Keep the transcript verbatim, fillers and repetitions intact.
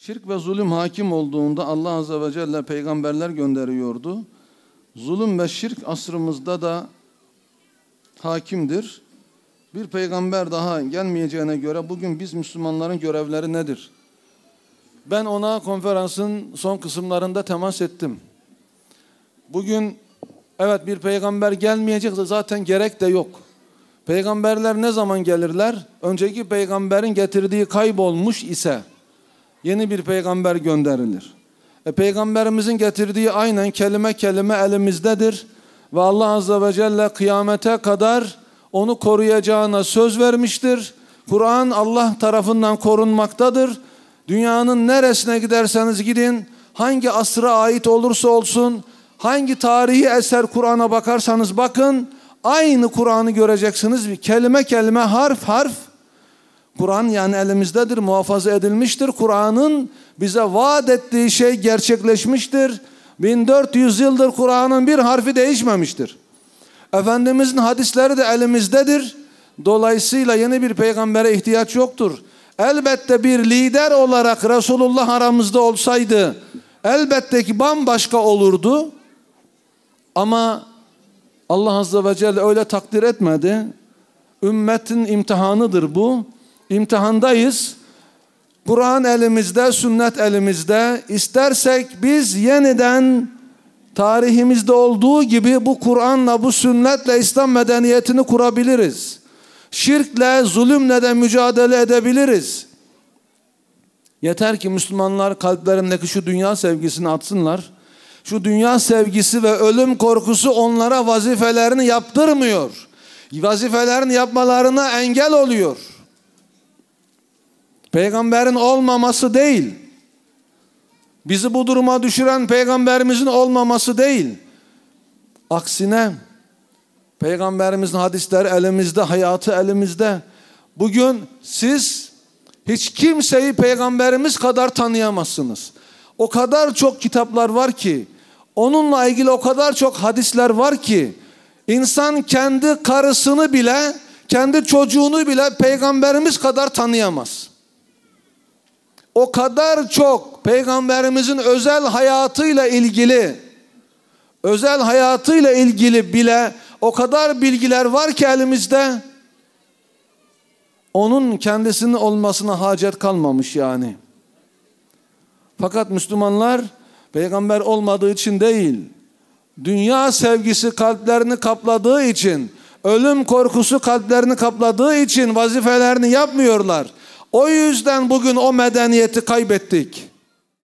Şirk ve zulüm hakim olduğunda Allah Azze ve Celle peygamberler gönderiyordu. Zulüm ve şirk asrımızda da hakimdir. Bir peygamber daha gelmeyeceğine göre bugün biz Müslümanların görevleri nedir? Ben ona konferansın son kısımlarında temas ettim. Bugün evet bir peygamber gelmeyecek, zaten gerek de yok. Peygamberler ne zaman gelirler? Önceki peygamberin getirdiği kaybolmuş ise yeni bir peygamber gönderilir. E, peygamberimizin getirdiği aynen kelime kelime elimizdedir. Ve Allah Azze ve Celle kıyamete kadar onu koruyacağına söz vermiştir. Kur'an Allah tarafından korunmaktadır. Dünyanın neresine giderseniz gidin, hangi asra ait olursa olsun, hangi tarihi eser Kur'an'a bakarsanız bakın, aynı Kur'an'ı göreceksiniz. Bir kelime kelime, harf harf. Kur'an yani elimizdedir, muhafaza edilmiştir. Kur'an'ın bize vaat ettiği şey gerçekleşmiştir. bin dört yüz yıldır Kur'an'ın bir harfi değişmemiştir. Efendimizin hadisleri de elimizdedir. Dolayısıyla yeni bir peygambere ihtiyaç yoktur. Elbette bir lider olarak Resulullah aramızda olsaydı elbette ki bambaşka olurdu. Ama Allah Azze ve Celle öyle takdir etmedi. Ümmetin imtihanıdır bu. İmtihandayız. Kur'an elimizde, sünnet elimizde. İstersek biz yeniden tarihimizde olduğu gibi bu Kur'an'la, bu sünnetle İslam medeniyetini kurabiliriz. Şirkle, zulümle de mücadele edebiliriz. Yeter ki Müslümanlar kalplerindeki şu dünya sevgisini atsınlar. Şu dünya sevgisi ve ölüm korkusu onlara vazifelerini yaptırmıyor. Vazifelerini yapmalarına engel oluyor. Peygamberin olmaması değil. Bizi bu duruma düşüren peygamberimizin olmaması değil. Aksine peygamberimizin hadisleri elimizde, hayatı elimizde. Bugün siz hiç kimseyi peygamberimiz kadar tanıyamazsınız. O kadar çok kitaplar var ki, onunla ilgili o kadar çok hadisler var ki, insan kendi karısını bile, kendi çocuğunu bile peygamberimiz kadar tanıyamaz. O kadar çok peygamberimizin özel hayatıyla ilgili, özel hayatıyla ilgili bile o kadar bilgiler var ki elimizde, onun kendisinin olmasına hacet kalmamış yani. Fakat Müslümanlar peygamber olmadığı için değil, dünya sevgisi kalplerini kapladığı için, ölüm korkusu kalplerini kapladığı için vazifelerini yapmıyorlar. O yüzden bugün o medeniyeti kaybettik.